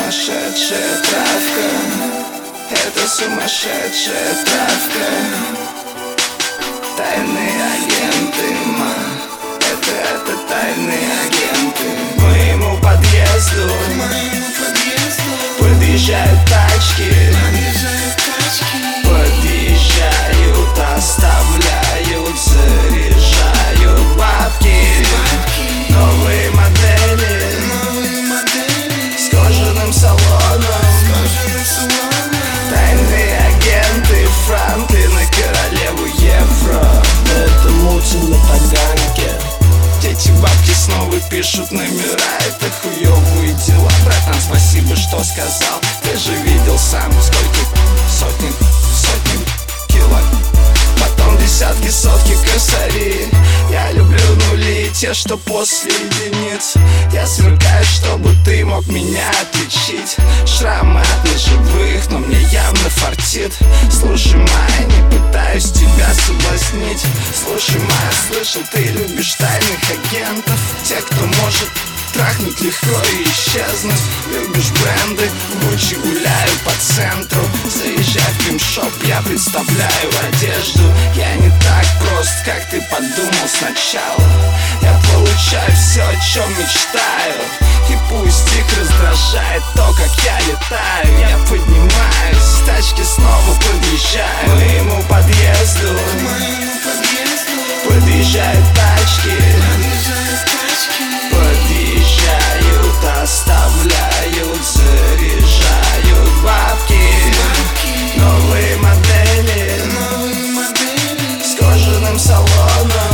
сумасшедшая травка, это сумасшедшая травка. Тайные агенты, это тайные агенты. К моему подъезду подъезжают тачки, подъезжают, оставляют, заряжают бабки. Новые модели с кожаным салоном. Тайные агенты Франклина, королеву евро. Это Мутин на таганке. Эти бабки снова пишут номера, это хуёвые дела. Братан, спасибо, что сказал. Ты же видел сам, сколько сотни кило, потом десятки, сотки, косари. Я люблю нули, те, что после единиц. Я сверкаю, чтобы ты мог меня отличить. Шрамы от неживых, но мне явно фартит. Слушай, Майя, не пытаюсь тебя соблазнить. Слушай, Майя, слышал, ты любишь тайных агентов, тех, кто может трахнуть легко и исчезнуть. Любишь бренды, в Гуччи гуляю по центру. Заезжай в крем-шоп, я представляю одежду. Я не так прост, как ты подумал сначала. Я получаю все, о чем мечтаю. И пусть их раздражает то, как я летаю. Я поднимаюсь, с тачки снова подъезжаю. К моему подъезду подъезжают тачки, подъезжают, оставляют, заряжают бабки. Новые модели с кожаным салоном.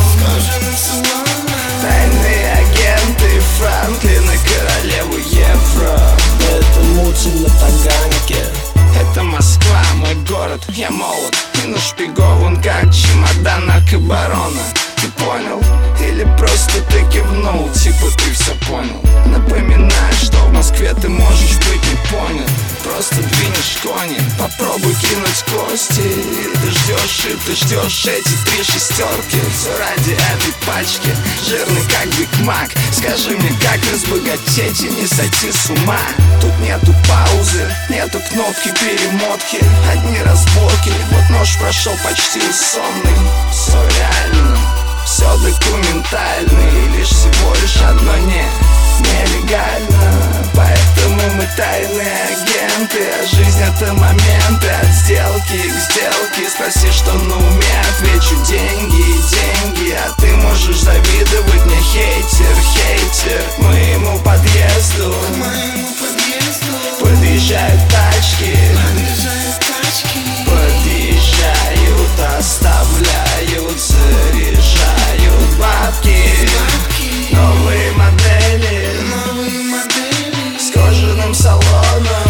Тайные агенты Франклина, королеву евро. Это Мутин на таганке. Это Москва, мой город, я молод и нашпигован, как чемодан наркобарона. Ты понял? Или просто ты кивнул, типа ты все понял? Напоминаю, что в Москве ты можешь быть не понят. Просто двинешь кони, попробуй кинуть кости. И ты ждешь эти 3 шестерки. Все ради этой пачки, жирный как Биг Мак. Скажи мне, как разбогатеть и не сойти с ума? Тут нету паузы, нету кнопки перемотки, одни разборки. Вот нож прошел почти сонный. Все реально, все документально, и лишь всего лишь одно нелегально. Поэтому мы тайные агенты, а жизнь это моменты от сделки к сделке. Спроси, что на уме, отвечу деньги, а ты можешь завидовать мне, хейтер. К моему подъезду подъезжают тачки, подъезжают, оставляют, заряжают бабки. Новые модели с кожаным салоном.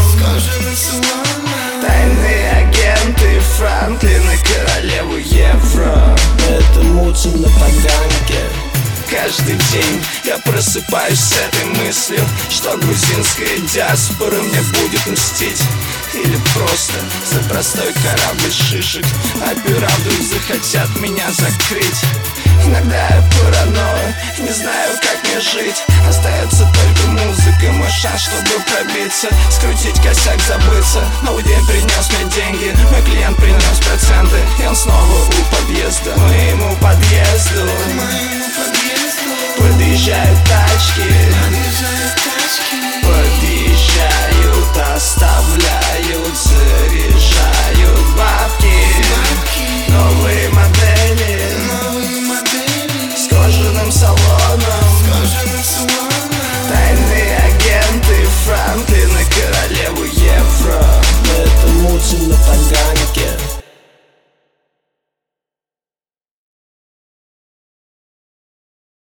Тайные агенты Франклина, королеву евро. Это Мутин на таганке. Каждый день я просыпаюсь с этой мыслью, что грузинская диаспора мне будет мстить. Или просто за простой корабль шишек операторы захотят меня закрыть. Иногда я параною, не знаю, как мне жить. Остается только музыка, мой шанс, чтобы пробиться. Скрутить косяк, забыться. Новый день принес мне деньги, мой клиент принес проценты, и он снова у подъезда. К моему подъезду подъезжают тачки,